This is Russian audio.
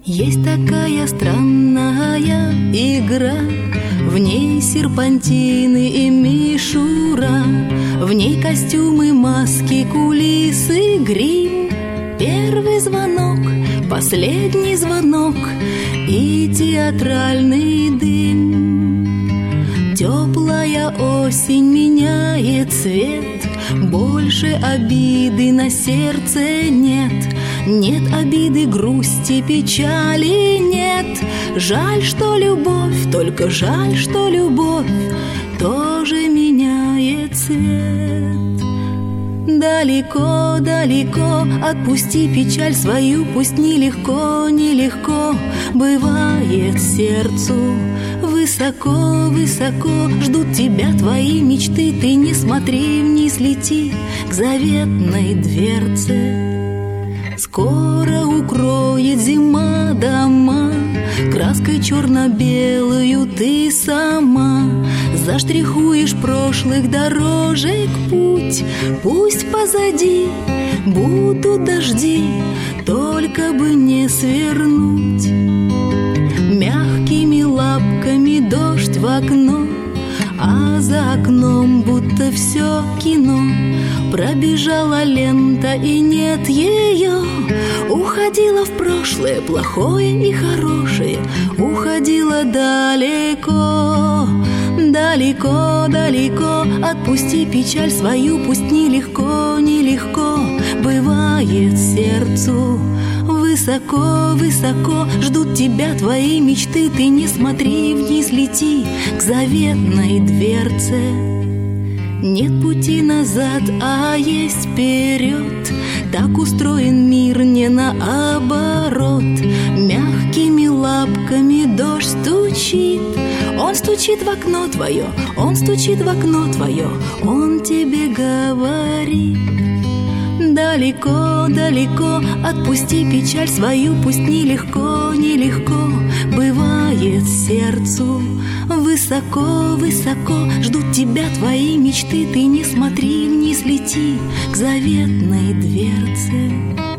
Есть такая странная игра, в ней серпантины и мишура, в ней костюмы, маски, кулисы, грим. Первый звонок, последний звонок и театральный дым. Теплая осень меняет цвет, больше обиды на сердце нет. Нет обиды, грусти, печали нет. Жаль, что любовь, только жаль, что любовь тоже меняет цвет. Далеко, далеко, отпусти печаль свою, пусть нелегко, нелегко бывает сердцу. Высоко, высоко ждут тебя твои мечты, ты не смотри вниз, лети к заветной дверце. Скоро укроет зима дома, краской черно-белую ты сама заштрихуешь прошлых дорожек путь. Пусть позади будут дожди, только бы не свернуть. Мягкими лапками дождь в окно, а за окном будто все кино. Пробежала лента и нет ее, уходила в прошлое плохое и хорошее, уходила далеко. Далеко, далеко, отпусти печаль свою, пусть нелегко, нелегко бывает сердцу. Высоко, высоко ждут тебя твои мечты, ты не смотри вниз, лети к заветной дверце. Нет пути назад, а есть вперед, так устроен мир, не наоборот. Мягкими лапками дождь стучит, он стучит в окно твое, он стучит в окно твое, он тебе говорит. Далеко, далеко, отпусти печаль свою, пусть нелегко, нелегко бывает сердцу. Высоко, высоко ждут тебя твои мечты, ты не смотри вниз, лети к заветной дверце.